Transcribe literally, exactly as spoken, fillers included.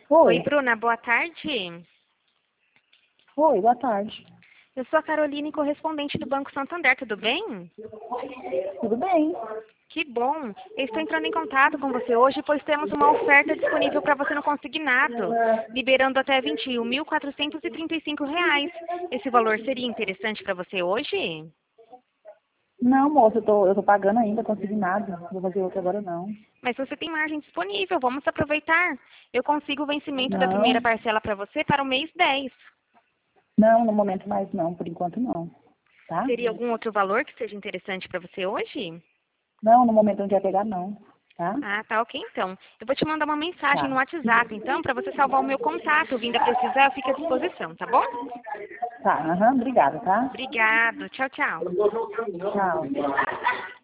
Oi, Oi, Bruna, boa tarde. oi, boa tarde. Eu sou a Caroline, correspondente do Banco Santander, tudo bem? Tudo bem? Que bom. Eu estou entrando em contato com você hoje, pois temos uma oferta disponível para você no consignado, liberando até vinte e um mil quatrocentos e trinta e cinco reais. Esse valor seria interessante para você hoje? Não, moça, eu tô, eu tô pagando ainda, consegui nada. Não vou fazer outro agora, não. Mas você tem margem disponível, vamos aproveitar. Eu consigo o vencimento da primeira Não, parcela para você para o mês dez. não, no momento mais não, por enquanto não, tá? Seria algum outro valor que seja interessante para você hoje? Não, no momento não quer pegar, não, tá? Ah, tá ok então. Eu vou te mandar uma mensagem no Tá, WhatsApp, então, para você salvar o meu contato. Vindo a precisar, eu fico à disposição, tá bom? tá, aham, obrigada, tá? Obrigado. Tchau, tchau. Tchau.